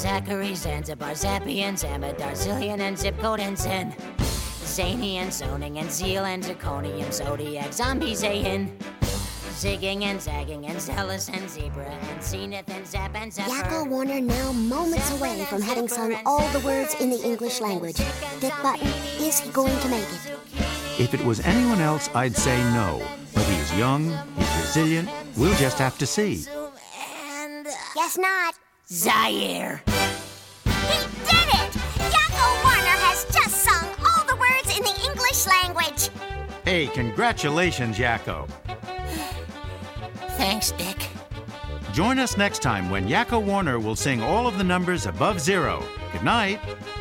Zachary, Zanzibar, Zappian, Zamadar, Zillion, and Zipcode, and Zen. Zany and Zoning and Zeal and Zirconium, Zodiac, Zombie, Zayin. Zigging and Zagging and Zealous and Zebra and Zenith and Zap and Zephyr. Yakko Warner now moments away from having sung all the words in the English language. Dick Button, is he going to make it? If it was anyone else, I'd say no. But he's young, he's resilient. We'll just have to see. Guess not. Zaire. He did it! Yakko Warner has just sung all the words in the English language. Hey, congratulations, Yakko. Thanks, Dick. Join us next time when Yakko Warner will sing all of the numbers above 0. Good night.